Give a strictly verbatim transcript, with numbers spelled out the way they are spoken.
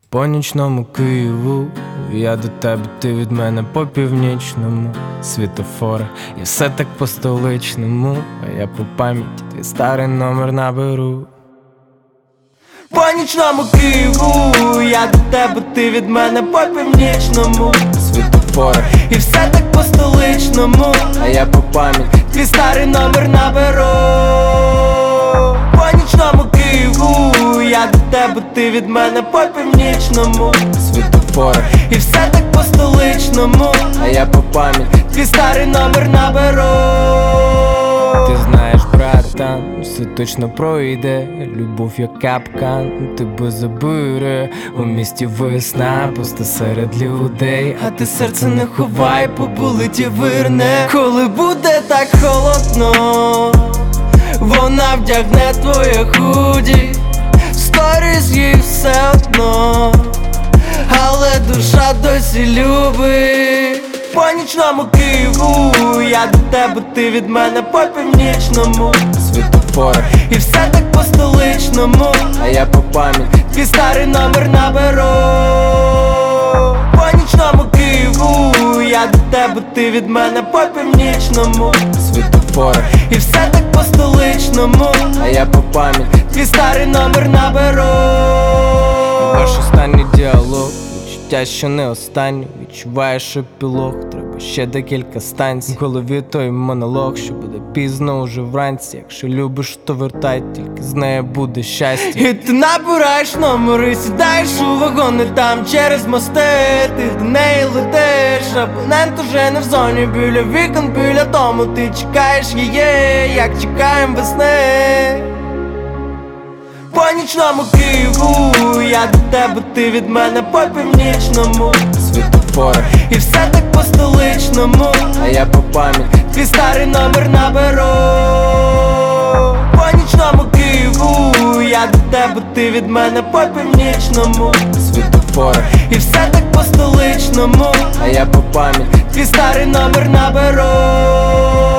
По нічному Києву я до тебе, ти від мене по північному світофора, і все так по столичному, а я по пам'яті твій старий номер наберу. По нічному Києву я до тебе, ти від мене по північному світофора, і все так по столичному, а я по пам'яті твій старий номер наберу. По нічному Києву я до тебе, ти від мене по північному світофора, і все так по столичному, а я по пам'яті твій старий номер наберу. Ти знаєш, братан, все точно пройде. Любов як капкан, тебе забере. У місті весна, пусто серед людей, а ти серце не ховай, поболить і вирне. Коли буде так холодно, вона вдягне твоє худі. Сторіс їй все одно, але душа досі любить. По нічному Києву я до тебе, ти від мене по північному світофора, і все так по столичному, а я по пам'яті твій старий номер наберу. По нічному Києву я до тебе, ти від мене по північному світофора, і все так по столичному, а я по пам'яті твій старий номер наберу. Ваш останній діалог, відчуття, що не останній. Відчуваєш епілог, треба ще декілька станцій. В голові той монолог, що буде пізно уже вранці. Якщо любиш, то вертай, тільки з нею буде щастя. І ти набираєш номери, сідаєш у вагони там через мости. Ти до неї летиш, абонент уже не в зоні. Біля вікон, біля дому ти чекаєш її, як чекаєм весни. По нічному Києву я до тебе, ти від мене по північному світофора, і все так по столичному, а я по пам'яті твій старий номер наберу. По нічному Києву я до тебе, ти від мене по північному світофора, і все так по столичному, а я по пам'яті твій старий номер наберу.